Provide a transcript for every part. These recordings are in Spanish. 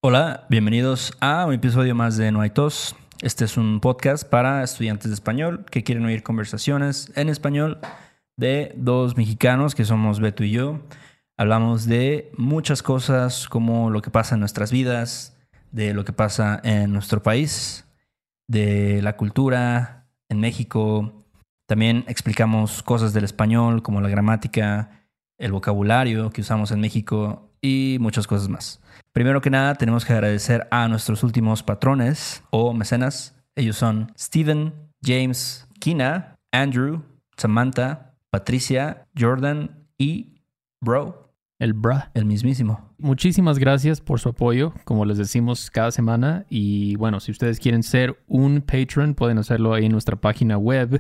Hola, bienvenidos a un episodio más de No hay tos. Este es un podcast para estudiantes de español que quieren oír conversaciones en español de dos mexicanos que somos Beto y yo. Hablamos de muchas cosas como lo que pasa en nuestras vidas, de lo que pasa en nuestro país, de la cultura en México. También explicamos cosas del español como la gramática, el vocabulario que usamos en México y muchas cosas más. Primero que nada, tenemos que agradecer a nuestros últimos patrones o mecenas. Ellos son Steven, James, Kina, Andrew, Samantha, Patricia, Jordan y Bro. El bra. El mismísimo. Muchísimas gracias por su apoyo, como les decimos cada semana. Y bueno, si ustedes quieren ser un patron, pueden hacerlo ahí en nuestra página web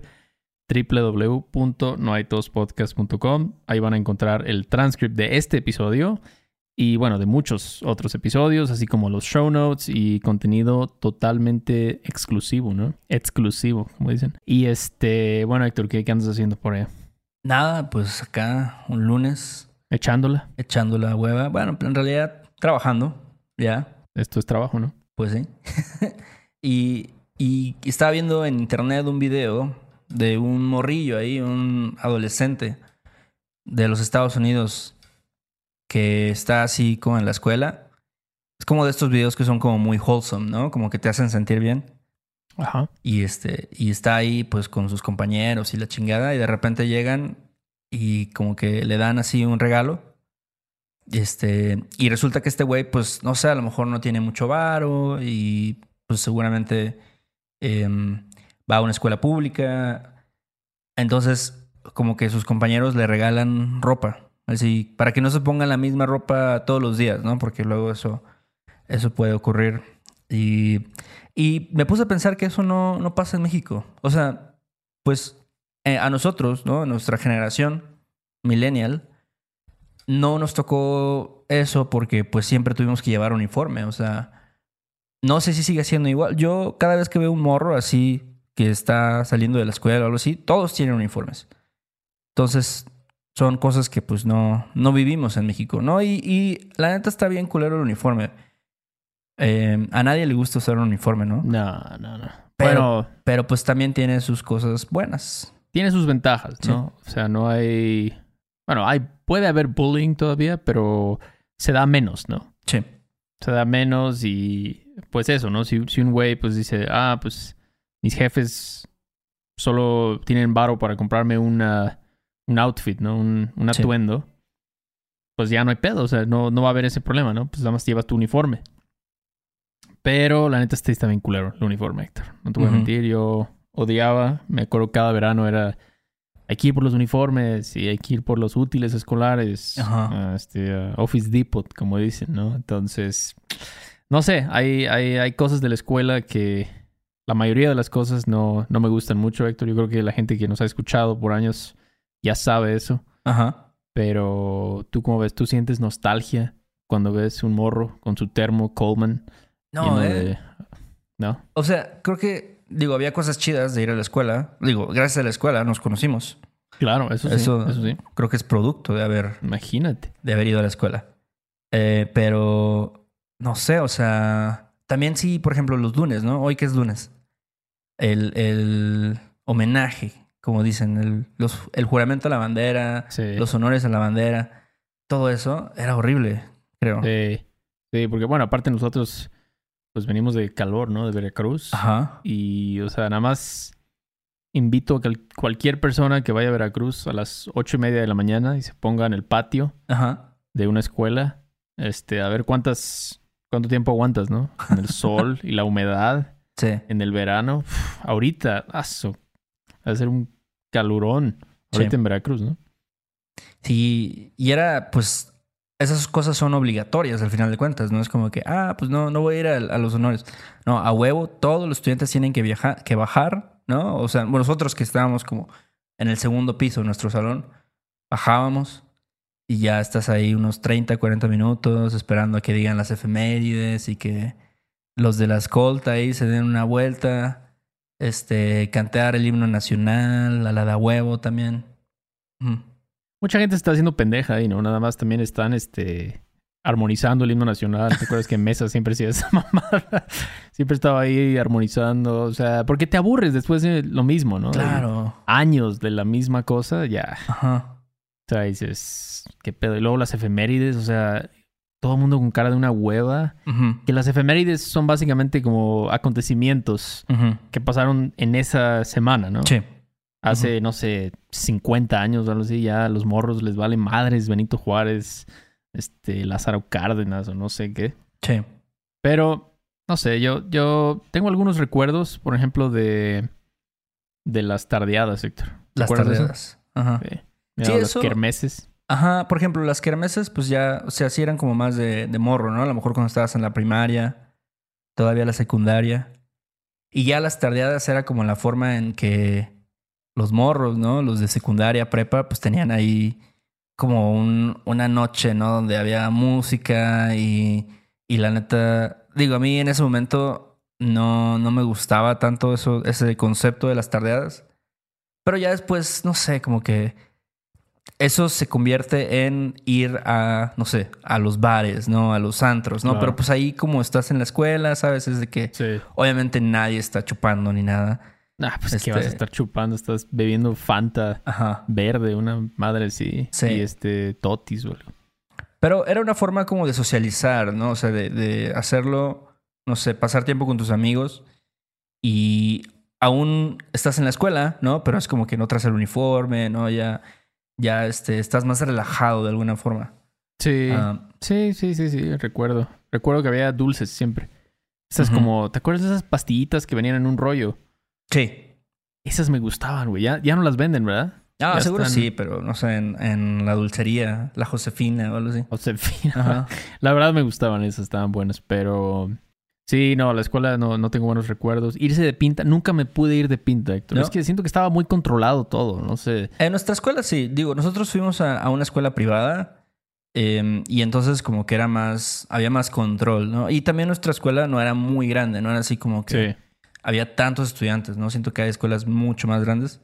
www.nohaytospodcast.com. Ahí van a encontrar el transcript de este episodio y bueno, de muchos otros episodios, así como los show notes y contenido totalmente exclusivo, ¿no? Exclusivo, como dicen. Y bueno, Héctor, ¿qué andas haciendo por ahí? Nada, pues acá un lunes ¿Echándola? echando la hueva. Bueno, en realidad trabajando, ya. Esto es trabajo, ¿no? Pues sí. y estaba viendo en internet un video de un morrillo ahí, un adolescente de los Estados Unidos que está así como en la escuela. Es como de estos videos que son como muy wholesome, ¿no? Como que te hacen sentir bien. Ajá. Y está ahí pues con sus compañeros y la chingada y de repente llegan y como que le dan así un regalo. Y resulta que este güey pues no sé, a lo mejor no tiene mucho varo y pues seguramente va a una escuela pública. Entonces como que sus compañeros le regalan ropa. Así, para que no se pongan la misma ropa todos los días, ¿no? Porque luego eso puede ocurrir. Y me puse a pensar que eso no pasa en México. O sea, pues a nosotros, ¿no? Nuestra generación millennial, no nos tocó eso porque pues siempre tuvimos que llevar uniforme. O sea, no sé si sigue siendo igual. Yo cada vez que veo un morro así que está saliendo de la escuela o algo así, todos tienen uniformes. Entonces son cosas que pues no vivimos en México, ¿no? Y la neta está bien culero el uniforme. A nadie le gusta usar un uniforme, ¿no? No. Pero pues también tiene sus cosas buenas. Tiene sus ventajas, ¿no? Sí. O sea, no hay... Bueno, puede haber bullying todavía, pero se da menos, ¿no? Sí. Se da menos y pues eso, ¿no? Si un güey pues dice, pues mis jefes solo tienen varo para comprarme un outfit, ¿no? Un atuendo. Sí. Pues ya no hay pedo, o sea, no va a haber ese problema, ¿no? Pues nada más llevas tu uniforme. Pero la neta está bien culero el uniforme, Héctor. No te voy a mentir, yo odiaba. Me acuerdo cada verano era... Hay que ir por los uniformes y hay que ir por los útiles escolares. Office Depot, como dicen, ¿no? Entonces, no sé, hay cosas de la escuela que... La mayoría de las cosas no me gustan mucho, Héctor. Yo creo que la gente que nos ha escuchado por años ya sabe eso. Ajá. Pero tú, ¿cómo ves? ¿Tú sientes nostalgia cuando ves un morro con su termo Coleman? No, ¿No? O sea, creo que, había cosas chidas de ir a la escuela. Gracias a la escuela nos conocimos. Claro, eso sí. Creo que es producto de haber... Imagínate. De haber ido a la escuela. Pero, no sé, o sea... También sí, por ejemplo, los lunes, ¿no? Hoy que es lunes. El homenaje, como dicen. El juramento a la bandera. Sí. Los honores a la bandera. Todo eso era horrible, creo. Sí, porque bueno, aparte nosotros... Pues venimos de calor, ¿no? De Veracruz. Ajá. Y, o sea, nada más invito a cualquier persona que vaya a Veracruz a las 8:30 de la mañana y se ponga en el patio de una escuela. A ver cuánto tiempo aguantas, ¿no? En el sol y la humedad. Sí. En el verano. Ahorita, va a ser un calurón. Ahorita en Veracruz, ¿no? Sí, y era, pues... Esas cosas son obligatorias al final de cuentas, ¿no? Es como que, pues no voy a ir a los honores. No, a huevo, todos los estudiantes tienen que bajar, ¿no? O sea, nosotros que estábamos como en el segundo piso de nuestro salón, bajábamos y ya estás ahí unos 30, 40 minutos esperando a que digan las efemérides y que los de la escolta ahí se den una vuelta, cantar el himno nacional, a la de huevo también. Mucha gente está haciendo pendeja ahí, ¿no? Nada más también están, armonizando el himno nacional. ¿Te acuerdas que en mesa siempre hacía esa mamada? Siempre estaba ahí armonizando. O sea, porque te aburres después de lo mismo, ¿no? Claro. Años de la misma cosa, ya. Ajá. O sea, dices, ¿qué pedo? Y luego las efemérides, o sea, todo el mundo con cara de una hueva. Uh-huh. Que las efemérides son básicamente como acontecimientos Uh-huh. que pasaron en esa semana, ¿no? Sí. Hace, no sé, 50 años o algo así, ya a los morros les vale madres Benito Juárez, Lázaro Cárdenas o no sé qué. Sí. Pero, no sé, yo tengo algunos recuerdos, por ejemplo, de las tardeadas, Héctor. ¿Te Las acuerdas de eso? tardeadas. Ajá. Sí. Sí, Las eso- kermeses. Ajá. Por ejemplo, las kermeses, pues ya, o sea, sí eran como más de morro, ¿no? A lo mejor cuando estabas en la primaria, todavía la secundaria. Y ya las tardeadas era como la forma en que los morros, ¿no? Los de secundaria, prepa, pues tenían ahí como una noche, ¿no? Donde había música y la neta, digo, a mí en ese momento no me gustaba tanto ese concepto de las tardeadas. Pero ya después, no sé, como que eso se convierte en ir a, no sé, a los bares, ¿no? A los antros, ¿no? Claro. Pero pues ahí como estás en la escuela, ¿sabes? Es de que Sí. obviamente nadie está chupando ni nada. Ah, pues que vas a estar chupando, estás bebiendo Fanta Ajá. verde, una madre así. Sí. Y Totis o algo. Pero era una forma como de socializar, ¿no? O sea, de hacerlo, no sé, pasar tiempo con tus amigos y aún estás en la escuela, ¿no? Pero es como que no traes el uniforme, ¿no? Ya estás más relajado de alguna forma. Sí. Ah, Sí, recuerdo. Recuerdo que había dulces siempre. Esas Ujú. como, ¿te acuerdas de esas pastillitas que venían en un rollo? sí. Esas me gustaban, güey. Ya no las venden, ¿verdad? Ah, Ya seguro están- sí, pero no sé, en la dulcería, la Josefina o algo así. O sea, en fin. Ajá. La verdad me gustaban esas, estaban buenas, pero... Sí, no, la escuela no tengo buenos recuerdos. Irse de pinta, nunca me pude ir de pinta, Héctor. ¿No? Es que siento que estaba muy controlado todo, no sé. En nuestra escuela sí, digo, nosotros fuimos a una escuela privada y entonces como que había más control, ¿no? Y también nuestra escuela no era muy grande, no era así como que Sí. había tantos estudiantes, ¿no? Siento que hay escuelas mucho más grandes.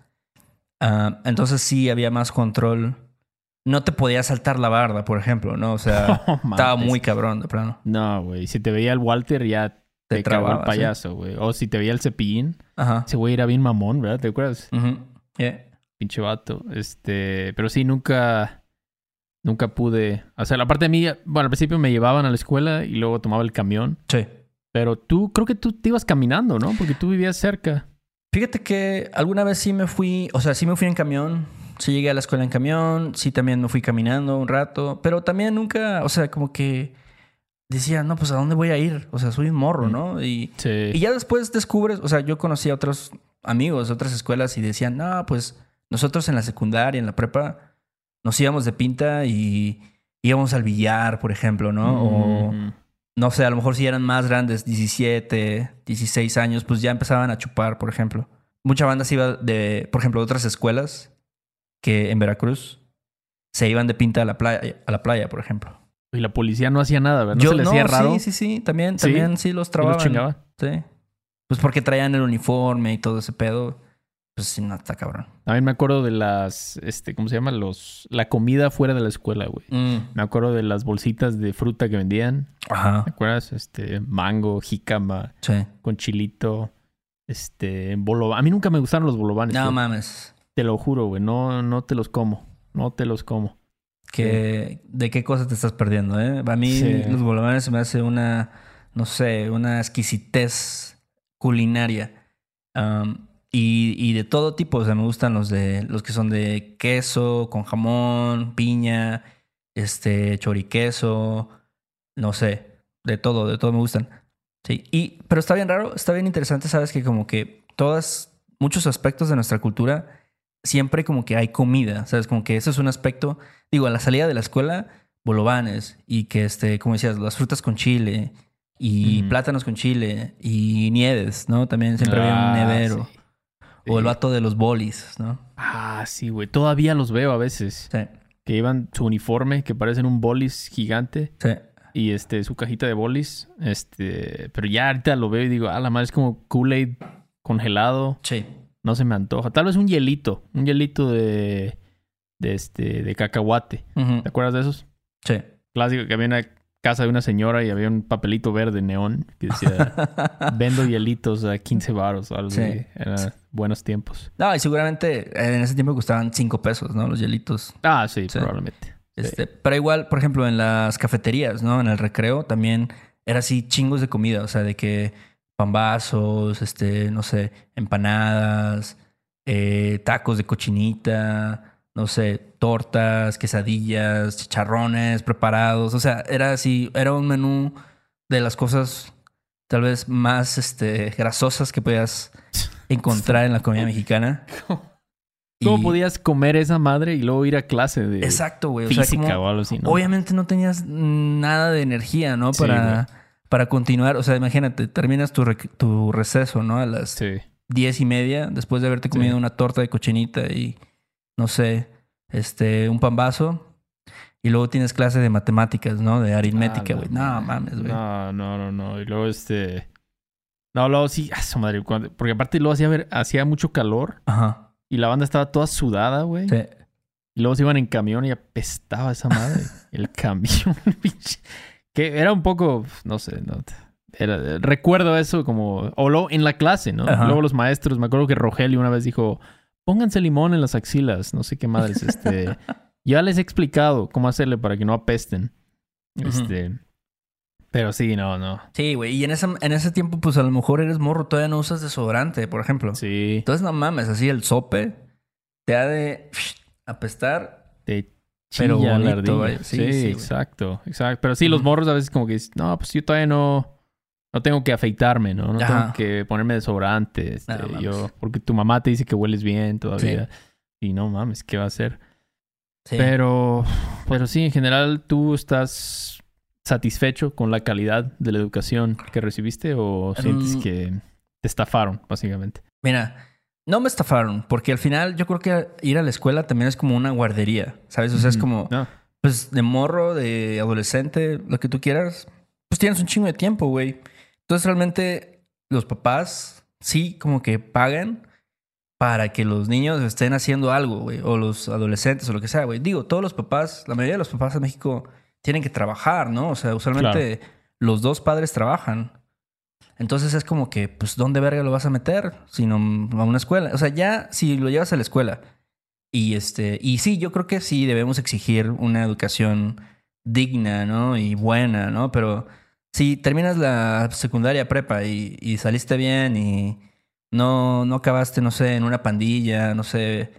Entonces sí había más control. No te podías saltar la barda, por ejemplo, ¿no? O sea, No estaba mames. muy cabrón de plano. No, güey. Si te veía el Walter, ya Te te cagó el trababa, ¿sí? payaso, güey. O si te veía el Cepillín, Ajá. ese güey era bien mamón, ¿verdad? ¿Te acuerdas? Ujú. Yeah. Pinche vato. Pero sí, nunca pude hacer. Aparte de mí, bueno, al principio me llevaban a la escuela y luego tomaba el camión. Sí. Pero creo que tú te ibas caminando, ¿no? Porque tú vivías cerca. Fíjate que alguna vez sí me fui, o sea, sí me fui en camión, sí llegué a la escuela en camión, sí también me fui caminando un rato, pero también nunca, o sea, como que decía, no, pues ¿a dónde voy a ir? O sea, soy un morro, ¿no? Y Sí. ya después descubres, o sea, yo conocí a otros amigos de otras escuelas y decían, no, pues nosotros en la secundaria, en la prepa, nos íbamos de pinta y íbamos al billar, por ejemplo, ¿no? O Mm. no sé, a lo mejor si eran más grandes, 17, 16 años, pues ya empezaban a chupar, por ejemplo. Mucha banda se iba por ejemplo, de otras escuelas que en Veracruz se iban de pinta a la playa, por ejemplo. Y la policía no hacía nada, ¿verdad? ¿No se le hacía raro? Sí, también ¿Sí? sí los ¿Y trababan. los chingaba? Sí. Pues porque traían el uniforme y todo ese pedo. Pues sí, no, está cabrón. También me acuerdo de las, ¿cómo se llama? La comida fuera de la escuela, güey. Me acuerdo de las bolsitas de fruta que vendían. Ajá. ¿Te acuerdas? Mango, jícama, Sí. con chilito, bolobán. A mí nunca me gustaron los bolovanes. No fíjate. mames. Te lo juro, güey. No te los como. No te los como. ¿De qué cosa te estás perdiendo, eh? A mí Sí. los bolovanes se me hace no sé, una exquisitez culinaria. Y de todo tipo, o sea, me gustan los que son de queso, con jamón, piña, choriqueso, no sé, de todo me gustan. Sí, pero está bien raro, está bien interesante, sabes que como que muchos aspectos de nuestra cultura, siempre como que hay comida, sabes, como que eso es un aspecto, digo, a la salida de la escuela, bolovanes, y que como decías, las frutas con chile, y Ujú. plátanos con chile, y nieves, ¿no? También siempre había un nevero. Sí. O el Sí. vato de los bolis, ¿no? Ah, sí, güey. Todavía los veo a veces. Sí, Que llevan su uniforme, que parecen un bolis gigante. sí. Y su cajita de bolis. Pero ya ahorita lo veo y digo, la madre es como Kool-Aid congelado. Sí. No se me antoja. Tal vez un hielito. Un hielito de cacahuate. Ujú. ¿Te acuerdas de esos? Sí. Clásico que viene casa de una señora y había un papelito verde neón que decía vendo hielitos a 15 varos o algo Sí. así. Eran buenos tiempos. No, y seguramente en ese tiempo costaban 5 pesos, ¿no? Los hielitos. Ah, sí, Sí. probablemente. Sí. Pero igual, por ejemplo, en las cafeterías, ¿no? En el recreo también era así chingos de comida. O sea, de que pambazos, no sé, empanadas, tacos de cochinita, no sé, tortas, quesadillas, chicharrones preparados. O sea, era así, era un menú de las cosas tal vez más grasosas que podías encontrar en la comida mexicana. ¿Cómo Y- podías comer esa madre y luego ir a clase de Exacto, güey. O sea, física como- o algo así, ¿no? obviamente no tenías nada de energía, ¿no? Sí, Para continuar. O sea, imagínate, terminas tu receso, ¿no? A las Sí. 10:30, después de haberte Sí. comido una torta de cochinita y, no sé, un pambazo. Y luego tienes clase de matemáticas, ¿no? De aritmética, Ah, güey. la No, madre. mames, güey. No. Y luego No, luego sí, su madre. Porque aparte luego hacía mucho calor Ajá. y la banda estaba toda sudada, güey. Sí. Y luego se iban en camión y apestaba esa madre. El camión, pinche. Que era un poco, no sé, no. Recuerdo eso como. O luego en la clase, ¿no? Ajá. Luego los maestros, me acuerdo que Rogelio una vez dijo: pónganse limón en las axilas. No sé qué madres. Ya les he explicado cómo hacerle para que no apesten. Ujú. Pero sí, no. Sí, güey. Y en ese tiempo, pues a lo mejor eres morro, todavía no usas desodorante, por ejemplo. Sí. Entonces, no mames, así el sope te ha de apestar. Te Pero chilla la bonito, ardilla. vaya. Sí, Sí, sí, güey. exacto. Pero sí, los Ujú. morros a veces como que dicen, no, pues yo todavía no tengo que afeitarme, ¿no? No Ajá. tengo que ponerme desodorante. No mames. Porque tu mamá te dice que hueles bien todavía. Y no mames, ¿qué va a hacer? Sí. Pero sí, en general, ¿tú estás satisfecho con la calidad de la educación que recibiste o sientes que te estafaron, básicamente? Mira, no me estafaron, porque al final yo creo que ir a la escuela también es como una guardería, ¿sabes? O sea, es como, No. pues, de morro, de adolescente, lo que tú quieras, pues tienes un chingo de tiempo, güey. Entonces, realmente, los papás sí como que pagan para que los niños estén haciendo algo, güey, o los adolescentes o lo que sea, güey. Digo, todos los papás, la mayoría de los papás en México tienen que trabajar, ¿no? O sea, usualmente los dos padres trabajan. Entonces es como que, pues, ¿dónde verga lo vas a meter? Sino a una escuela. O sea, ya si lo llevas a la escuela y y sí, yo creo que sí debemos exigir una educación digna, ¿no? Y buena, ¿no? Pero si terminas la secundaria prepa y saliste bien y no acabaste, no sé, en una pandilla, no sé,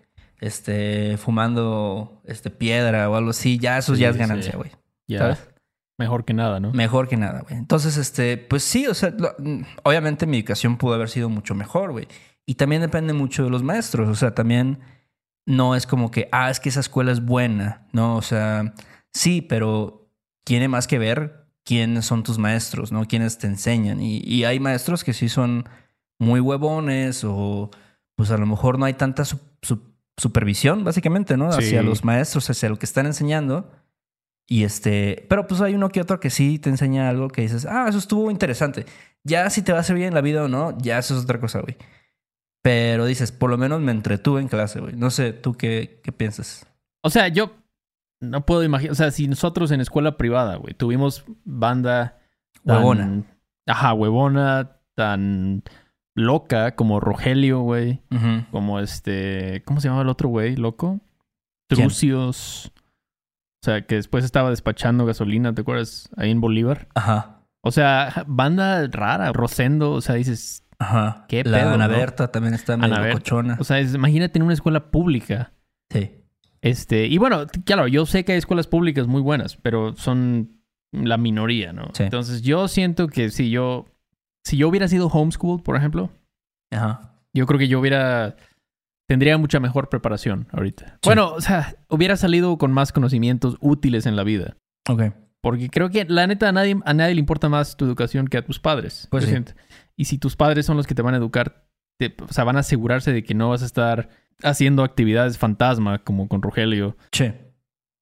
fumando piedra o algo así, ya eso ya es Sí, ganancia, sí. güey. Ya, ¿Sabes? mejor que nada, ¿no? Mejor que nada, güey. Entonces, pues sí, o sea, obviamente mi educación pudo haber sido mucho mejor, güey. Y también depende mucho de los maestros. O sea, también no es como que, es que esa escuela es buena, ¿no? O sea, sí, pero tiene más que ver quiénes son tus maestros, ¿no? Quiénes te enseñan. Y hay maestros que sí son muy huevones o pues a lo mejor no hay tanta supervisión, básicamente, ¿no? Sí. Hacia los maestros, hacia lo que están enseñando. Y pero pues hay uno que otro que sí te enseña algo que dices, eso estuvo interesante. Ya si te va a servir en la vida o no, ya eso es otra cosa, güey. Pero dices, por lo menos me entretuve en clase, güey. No sé, ¿tú qué piensas? O sea, yo no puedo imaginar. O sea, si nosotros en escuela privada, güey, tuvimos banda tan- Huevona. Ajá, huevona, tan loca como Rogelio, güey. Ujú. Como ¿cómo se llamaba el otro güey, loco? ¿Quién? Trucios. O sea, que después estaba despachando gasolina, ¿te acuerdas? Ahí en Bolívar. Ajá. O sea, banda rara, Rosendo. O sea, dices, Ajá. ¿Qué La pedo, Ana no? Berta también está medio Ana Berta. locochona. o sea, imagínate en una escuela pública. Sí. Y bueno, claro, yo sé que hay escuelas públicas muy buenas, pero son la minoría, ¿no? Sí. Entonces, yo siento que si yo hubiera sido homeschooled, por ejemplo, Ajá. yo creo que tendría mucha mejor preparación ahorita. Sí. Bueno, o sea, hubiera salido con más conocimientos útiles en la vida. Ok. Porque creo que, la neta, a nadie le importa más tu educación que a tus padres. Pues yo sí. siento. Y si tus padres son los que te van a educar, o sea, van a asegurarse de que no vas a estar haciendo actividades fantasma como con Rogelio. Che.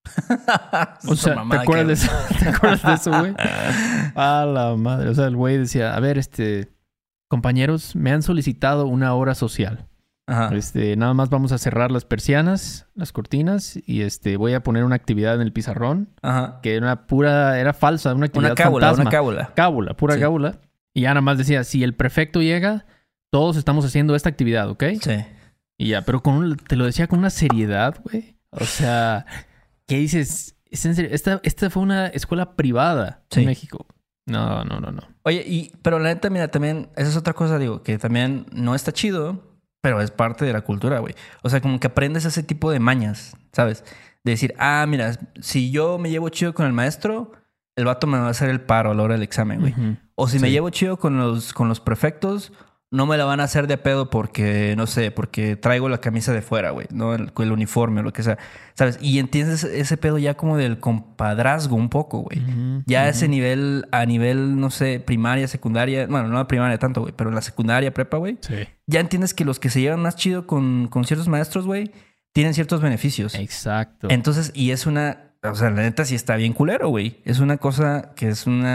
O sea, ¿te acuerdas de eso? ¿Te acuerdas de eso, güey? A la madre. O sea, el güey decía, a ver, compañeros, me han solicitado una hora social. Ajá. Nada más vamos a cerrar las persianas, las cortinas, y voy a poner una actividad en el pizarrón, Ajá. que era falsa, una actividad Una fantasma. cábula. Cábula, pura Sí. cábula. Y ya nada más decía, si el prefecto llega, todos estamos haciendo esta actividad, ¿ok? Sí. Y ya, pero te lo decía con una seriedad, güey. O sea, ¿qué dices? ¿Es en serio? Esta fue una escuela privada Sí. en México. No. Oye, pero la neta, mira, también, esa es otra cosa, digo, que también no está chido, pero es parte de la cultura, güey. O sea, como que aprendes ese tipo de mañas, ¿sabes? De decir, mira, si yo me llevo chido con el maestro, el vato me va a hacer el paro a la hora del examen, güey. Ujú. O si me Sí. llevo chido con los prefectos, no me la van a hacer de pedo porque, no sé, porque traigo la camisa de fuera, güey, ¿no? El uniforme o lo que sea, ¿sabes? Y entiendes ese pedo ya como del compadrazgo un poco, güey. Ujú, Ya ujú. ese nivel, a nivel, no sé, primaria, secundaria, bueno, no la primaria tanto, güey, pero en la secundaria, prepa, güey, Sí. ya entiendes que los que se llevan más chido con ciertos maestros, güey, tienen ciertos beneficios. Exacto. Entonces, y es o sea, la neta sí está bien culero, güey. Es una cosa que es un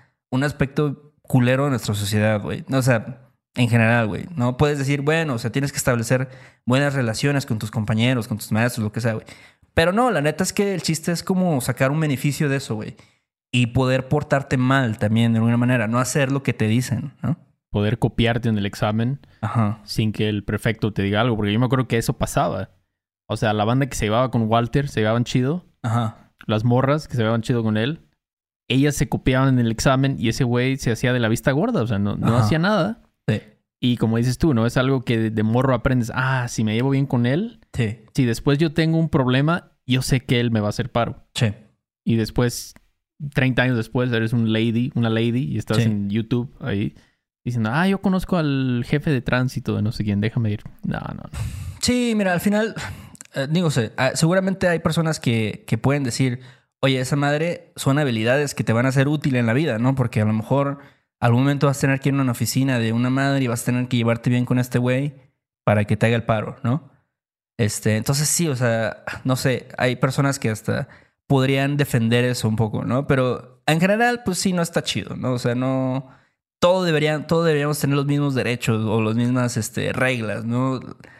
aspecto culero de nuestra sociedad, güey. O sea, en general, güey. No puedes decir, bueno, o sea, tienes que establecer buenas relaciones con tus compañeros, con tus maestros, lo que sea, güey. Pero no, la neta es que el chiste es como sacar un beneficio de eso, güey. Y poder portarte mal también de alguna manera. No hacer lo que te dicen, ¿no? Poder copiarte en el examen Ajá. sin que el prefecto te diga algo. Porque yo me acuerdo que eso pasaba. O sea, la banda que se llevaba con Walter se llevaban chido. Ajá. Las morras que se llevaban chido con él. Ellas se copiaban en el examen y ese güey se hacía de la vista gorda. O sea, no Ajá. hacía nada. Sí. Y como dices tú, ¿no? Es algo que de morro aprendes. Si me llevo bien con él, Sí. si después yo tengo un problema, yo sé que él me va a hacer paro. Sí. Y después, 30 años después, eres una lady, y estás Sí. en YouTube ahí diciendo, yo conozco al jefe de tránsito de no sé quién, déjame ir. No. Sí, mira, al final, digo, seguramente hay personas que pueden decir, oye, esa madre son habilidades que te van a ser útiles en la vida, ¿no? Porque a lo mejor algún momento vas a tener que ir a una oficina de una madre y vas a tener que llevarte bien con este güey para que te haga el paro, ¿no? Entonces sí, o sea, no sé, hay personas que hasta podrían defender eso un poco, ¿no? Pero en general, pues sí, no está chido, ¿no? O sea, no... Todos deberíamos tener los mismos derechos o las mismas reglas, ¿no?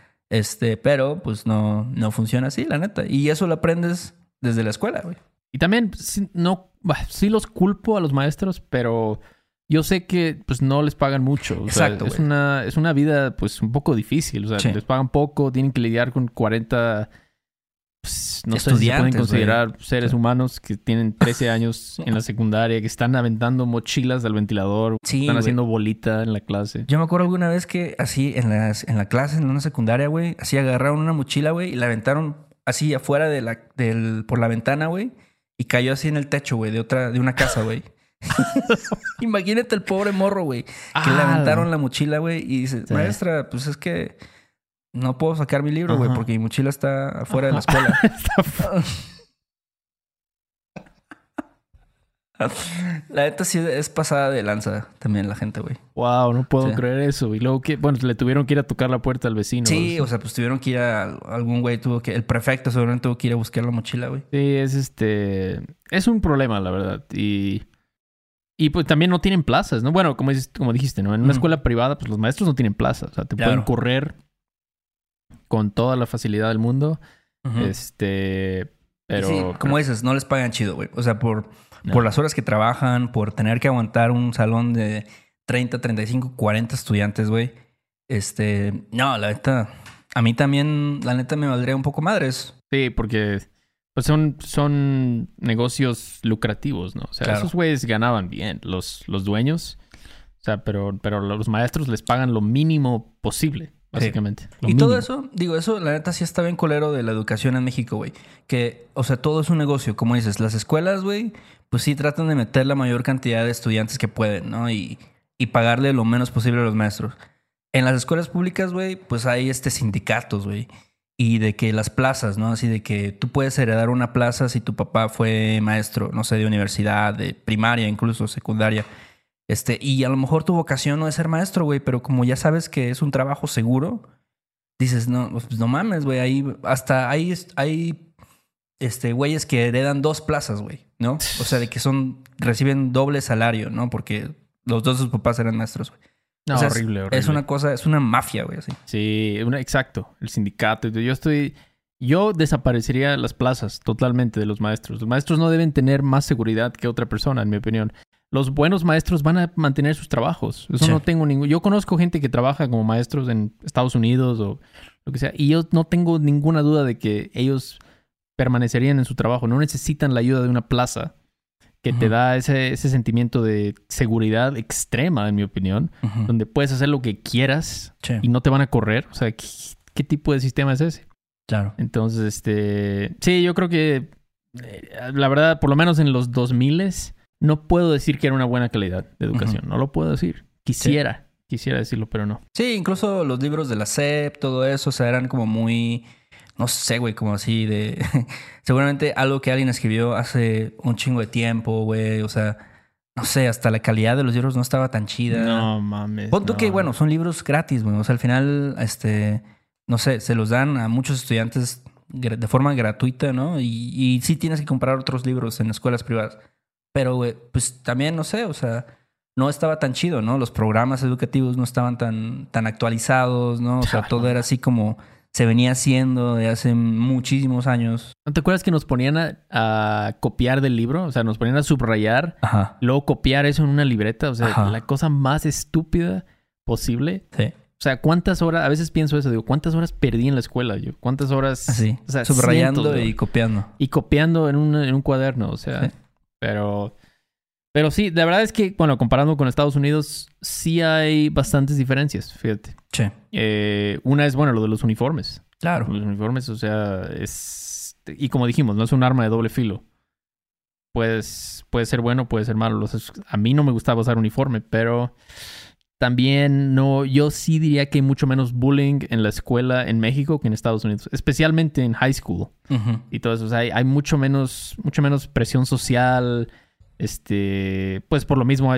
Pero pues no funciona así, la neta. Y eso lo aprendes desde la escuela, güey. Y también, sí los culpo a los maestros, pero yo sé que pues no les pagan mucho. O Exacto, sea, es una vida pues un poco difícil. O sea, Sí. les pagan poco, tienen que lidiar con 40... Pues, no sé si se Estudiantes, pueden considerar güey. seres Sí. humanos que tienen 13 años en la secundaria, que están aventando mochilas al ventilador, Sí, están güey. haciendo bolita en la clase. Yo me acuerdo alguna vez que así en la clase, en una secundaria, güey, así agarraron una mochila, güey, y la aventaron así afuera por la ventana, güey, y cayó así en el techo, güey, de una casa, güey. Imagínate el pobre morro, güey, que le aventaron la mochila, güey, y dice, Sí. maestra, pues es que no puedo sacar mi libro, güey, Ajá. porque mi mochila está afuera de la Ajá. escuela. Está La neta sí es pasada de lanza también la gente, güey. Wow, no puedo Sí. creer eso. Y luego que, bueno, le tuvieron que ir a tocar la puerta al vecino. Sí, o sea, pues tuvieron que ir algún güey el prefecto seguramente tuvo que ir a buscar la mochila, güey. Sí, es un problema, la verdad. Y pues también no tienen plazas, ¿no? Bueno, como dijiste, ¿no? En una Ujú. escuela privada, pues los maestros no tienen plazas. O sea, te Claro. pueden correr con toda la facilidad del mundo. Ujú. Pero Sí, como dices, no les pagan chido, güey. O sea, por no. las horas que trabajan, por tener que aguantar un salón de 30, 35, 40 estudiantes, güey. No, la neta, a mí también, la neta, me valdría un poco madres. Sí, porque pues son negocios lucrativos, ¿no? O sea, Claro. esos güeyes ganaban bien, los dueños. O sea, pero los maestros les pagan lo mínimo posible, básicamente. Lo Y todo mínimo. eso, digo, eso la neta sí está bien colero de la educación en México, güey. Que, o sea, todo es un negocio, como dices. Las escuelas, güey, pues sí tratan de meter la mayor cantidad de estudiantes que pueden, ¿no? Y pagarle lo menos posible a los maestros. En las escuelas públicas, güey, pues hay sindicatos, güey. Y de que las plazas, ¿no? Así de que tú puedes heredar una plaza si tu papá fue maestro, no sé, de universidad, de primaria, incluso secundaria. Y a lo mejor tu vocación no es ser maestro, güey, pero como ya sabes que es un trabajo seguro, dices, no, pues no mames, güey, ahí hasta hay güeyes que heredan 2 plazas, güey, ¿no? O sea, de que reciben doble salario, ¿no? Porque los dos de sus papás eran maestros, güey. No, O sea, horrible. es una cosa, es una mafia, güey, así. Sí, exacto. El sindicato. Yo desaparecería las plazas totalmente de los maestros. Los maestros no deben tener más seguridad que otra persona, en mi opinión. Los buenos maestros van a mantener sus trabajos. Eso Sí. no tengo ningún... Yo conozco gente que trabaja como maestros en Estados Unidos o lo que sea. Y yo no tengo ninguna duda de que ellos permanecerían en su trabajo. No necesitan la ayuda de una plaza que te Ujú. da ese sentimiento de seguridad extrema, en mi opinión, Ujú. donde puedes hacer lo que quieras Sí, y no te van a correr. O sea, ¿qué tipo de sistema es ese? claro. Entonces, sí, yo creo que la verdad, por lo menos en los 2000 no puedo decir que era una buena calidad de educación. No lo puedo decir. Quisiera decirlo, pero no. Sí, incluso los libros de la SEP, todo eso, o sea, eran como muy, no sé, güey, como así de... Seguramente algo que alguien escribió hace un chingo de tiempo, güey, o sea, no sé, hasta la calidad de los libros no estaba tan chida. No mames. Pon tú no, que, bueno, no. son libros gratis, güey, o sea, al final, no sé, se los dan a muchos estudiantes de forma gratuita, ¿no? Y sí tienes que comprar otros libros en escuelas privadas. Pero, güey, pues también, no sé, o sea, no estaba tan chido, ¿no? Los programas educativos no estaban tan actualizados, ¿no? O sea, todo era así como se venía haciendo de hace muchísimos años. ¿No te acuerdas que nos ponían a copiar del libro? O sea, nos ponían a subrayar, Ajá. luego copiar eso en una libreta. O sea, Ajá. la cosa más estúpida posible. Sí. O sea, ¿cuántas horas? A veces pienso eso, digo, ¿cuántas horas perdí en la escuela yo? ¿Cuántas horas? Así. O sea, Subrayando cientos de y horas. copiando. Y copiando en un cuaderno, o sea. Sí. Pero sí, la verdad es que, bueno, comparando con Estados Unidos, sí hay bastantes diferencias, fíjate. Sí. Una es, bueno, lo de los uniformes. Claro. Los uniformes, o sea, es... Y como dijimos, no es un arma de doble filo. Puede ser bueno, puede ser malo. A mí no me gustaba usar uniforme, pero también no... Yo sí diría que hay mucho menos bullying en la escuela en México que en Estados Unidos. Especialmente en high school Ujú. y todo eso. O sea, hay mucho menos presión social. Pues por lo mismo,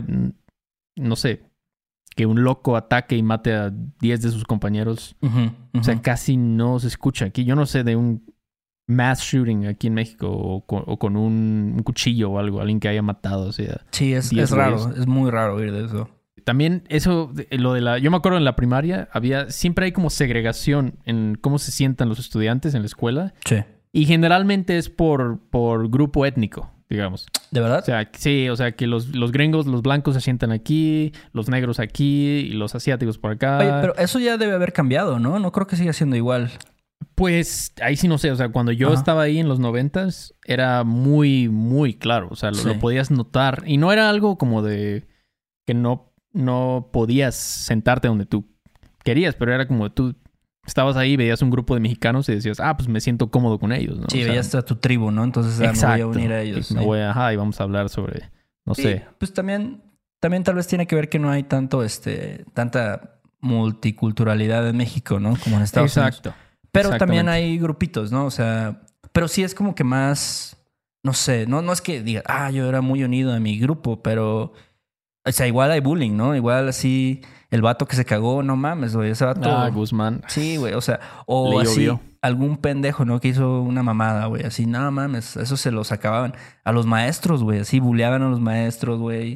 no sé, que un loco ataque y mate a 10 de sus compañeros. Ujú. Ujú. O sea, casi no se escucha aquí. Yo no sé de un mass shooting aquí en México o con un cuchillo o algo, alguien que haya matado. O sea, Sí, es 10 raro. güeyes. Es muy raro oír de eso. También eso, yo me acuerdo en la primaria, siempre hay como segregación en cómo se sientan los estudiantes en la escuela. Sí. Y generalmente es por grupo étnico, digamos. ¿De verdad? O sea, sí, o sea que los gringos, los blancos se sientan aquí, los negros aquí y los asiáticos por acá. Oye, pero eso ya debe haber cambiado, ¿no? No creo que siga siendo igual. Pues ahí sí no sé, o sea, cuando yo Ajá. estaba ahí en los 90s era muy, muy claro, o sea, Sí. lo podías notar. Y no era algo como de que no podías sentarte donde tú querías, pero era como tú estabas ahí, veías un grupo de mexicanos y decías, pues me siento cómodo con ellos, ¿no? Sí, O sea, veías a tu tribu, ¿no? Entonces me voy a exacto. unir a ellos. Y me sí. voy, y vamos a hablar sobre, no Sí, sé. pues también tal vez tiene que ver que no hay tanta multiculturalidad en México, ¿no? Como en Estados Unidos. Exacto. Pero también Exactamente. hay grupitos, ¿no? O sea, pero sí es como que más, no sé, no es que diga, yo era muy unido a mi grupo, pero, o sea, igual hay bullying, ¿no? Igual así, el vato que se cagó, no mames, güey, ese vato. Guzmán. Sí, güey, o sea, o Le así, llovió. algún pendejo, ¿no? Que hizo una mamada, güey, así, no mames, eso se los acababan. A los maestros, güey, así, bulleaban a los maestros, güey.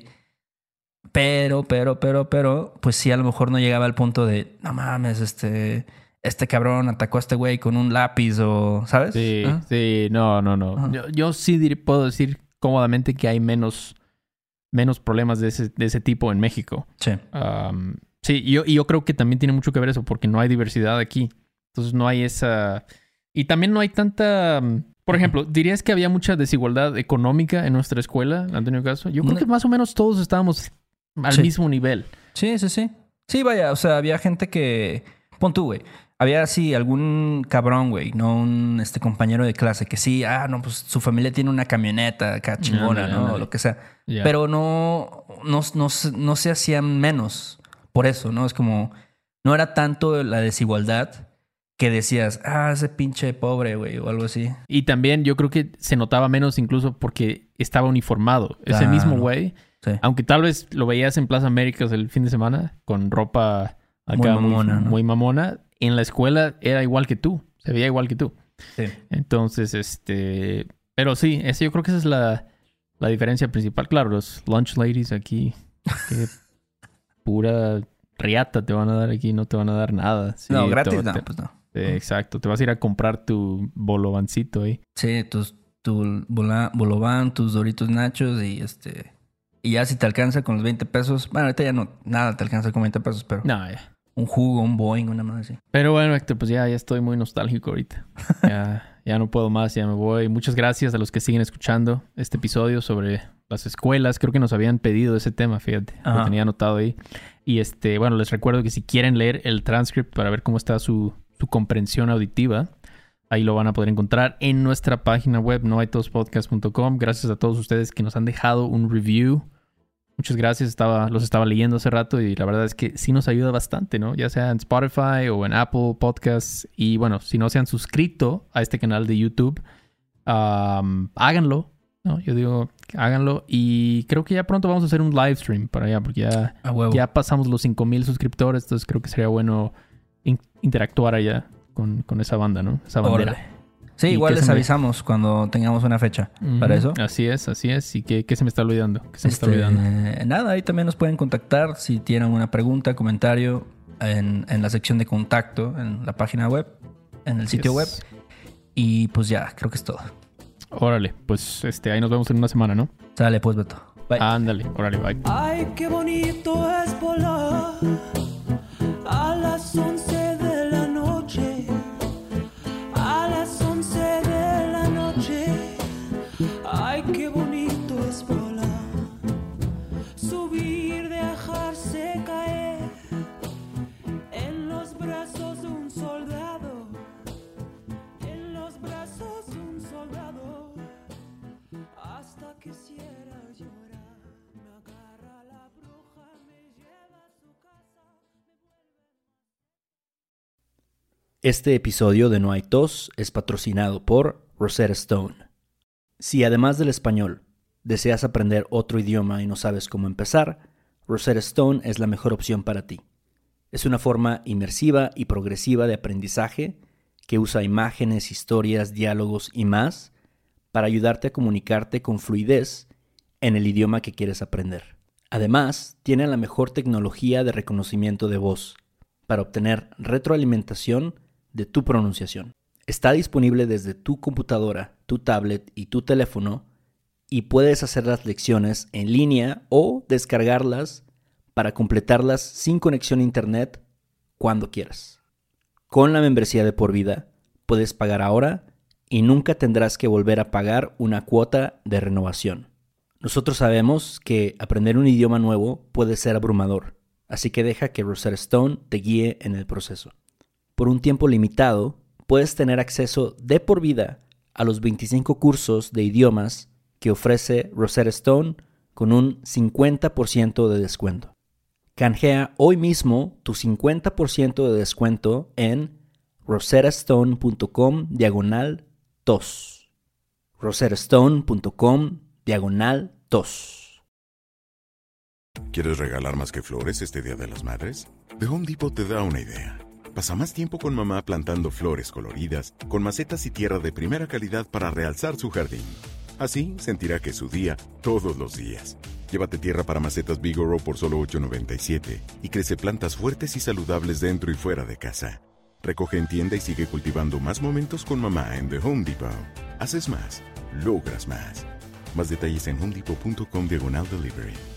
Pero, pues sí, a lo mejor no llegaba al punto de, no mames, este cabrón atacó a este güey con un lápiz o, ¿sabes? Sí, ¿Ah? sí, no. Ajá. Yo sí puedo decir cómodamente que hay menos problemas de ese tipo en México. Sí. Sí, y yo creo que también tiene mucho que ver eso, porque no hay diversidad aquí. Entonces no hay esa... Y también no hay tanta... Por ejemplo, ¿dirías que había mucha desigualdad económica en nuestra escuela, Antonio Caso? Yo creo que más o menos todos estábamos al Sí. mismo nivel. Sí. Sí, vaya, o sea, había gente que... Pon tú, güey. Había así algún cabrón, güey, no un compañero de clase que sí, no, pues su familia tiene una camioneta acá chingona, Ándale, ¿no? ándale. O lo que sea. Ya. Pero no se hacían menos por eso, ¿no? Es como, no era tanto la desigualdad que decías, ese pinche pobre, güey, o algo así. Y también yo creo que se notaba menos incluso porque estaba uniformado. Ese Claro. mismo güey, Sí. aunque tal vez lo veías en Plaza Américas el fin de semana con ropa acá Muy mamona, ¿no? muy mamona, en la escuela era igual que tú. Se veía igual que tú. Sí. Entonces, pero sí, yo creo que esa es la diferencia principal. Claro, los lunch ladies aquí, qué pura riata te van a dar aquí, no te van a dar nada. Sí, no, gratis no, pues no. Exacto, te vas a ir a comprar tu bolovancito ahí. Sí, tu bolobán, tus Doritos Nachos y y ya si te alcanza con los 20 pesos, bueno, ahorita ya no, nada te alcanza con 20 pesos, pero No, ya. un jugo, un Boeing, una más así. Pero bueno, Héctor, pues ya estoy muy nostálgico ahorita. Ya no puedo más, ya me voy. Muchas gracias a los que siguen escuchando este episodio sobre las escuelas. Creo que nos habían pedido ese tema, fíjate. Lo tenía anotado ahí. Y bueno, les recuerdo que si quieren leer el transcript para ver cómo está su comprensión auditiva, ahí lo van a poder encontrar en nuestra página web, noaitospodcast.com. Gracias a todos ustedes que nos han dejado un review. Muchas gracias. Los estaba leyendo hace rato y la verdad es que sí nos ayuda bastante, ¿no? Ya sea en Spotify o en Apple Podcasts. Y bueno, si no se han suscrito a este canal de YouTube, háganlo, ¿no? Yo digo, háganlo. Y creo que ya pronto vamos a hacer un live stream para allá porque ya pasamos los 5,000 suscriptores. Entonces creo que sería bueno interactuar allá con esa banda, ¿no? Esa bandera. Órale. Sí, igual les avisamos cuando tengamos una fecha para eso. Así es. ¿Y qué se me está olvidando? Nada, ahí también nos pueden contactar si tienen una pregunta, comentario en la sección de contacto, en la página web, en el sitio web. Y pues ya, creo que es todo. Órale, pues ahí nos vemos en una semana, ¿no? Sale pues, Beto. Bye. Ándale, órale, bye. Ay, qué bonito es volar a las 11 de la noche. A las 11 de la noche. Ay, qué bonito es volar. Subir, dejarse caer en los brazos de un soldado. En los brazos de un soldado. Hasta quisiera llorar. Me agarra la bruja, me lleva a su casa. Este episodio de No hay tos es patrocinado por Rosetta Stone. Si además del español deseas aprender otro idioma y no sabes cómo empezar, Rosetta Stone es la mejor opción para ti. Es una forma inmersiva y progresiva de aprendizaje que usa imágenes, historias, diálogos y más para ayudarte a comunicarte con fluidez en el idioma que quieres aprender. Además, tiene la mejor tecnología de reconocimiento de voz para obtener retroalimentación de tu pronunciación. Está disponible desde tu computadora, tu tablet y tu teléfono y puedes hacer las lecciones en línea o descargarlas para completarlas sin conexión a internet cuando quieras. Con la membresía de por vida puedes pagar ahora y nunca tendrás que volver a pagar una cuota de renovación. Nosotros sabemos que aprender un idioma nuevo puede ser abrumador, así que deja que Rosetta Stone te guíe en el proceso. Por un tiempo limitado, puedes tener acceso de por vida a los 25 cursos de idiomas que ofrece Rosetta Stone con un 50% de descuento. Canjea hoy mismo tu 50% de descuento en rosettastone.com/tos. rosettastone.com/tos. ¿Quieres regalar más que flores este Día de las Madres? The Home Depot te da una idea. Pasa más tiempo con mamá plantando flores coloridas, con macetas y tierra de primera calidad para realzar su jardín. Así sentirá que es su día todos los días. Llévate tierra para macetas Bigoro por solo $8.97 y crece plantas fuertes y saludables dentro y fuera de casa. Recoge en tienda y sigue cultivando más momentos con mamá en The Home Depot. Haces más, logras más. Más detalles en homedepot.com/delivery.